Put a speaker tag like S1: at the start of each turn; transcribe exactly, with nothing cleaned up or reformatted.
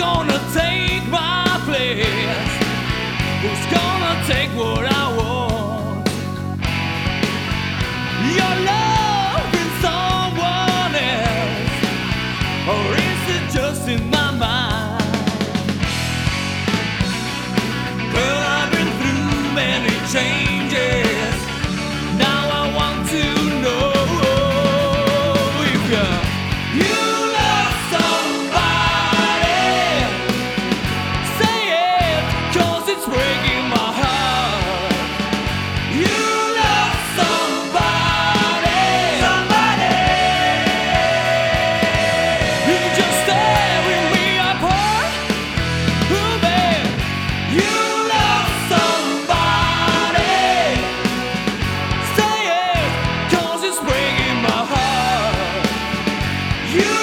S1: gonna take my place? Who's gonna take what I want? Your love in someone else, or is it just in my mind? Girl, I've been through many changes. Now I want to know if you, you love somebody. Say it, 'cause it's breaking my heart. You love somebody. Somebody. You just tearing me apart. Ooh, babe. You love somebody. Say it, 'cause it's breaking my heart. You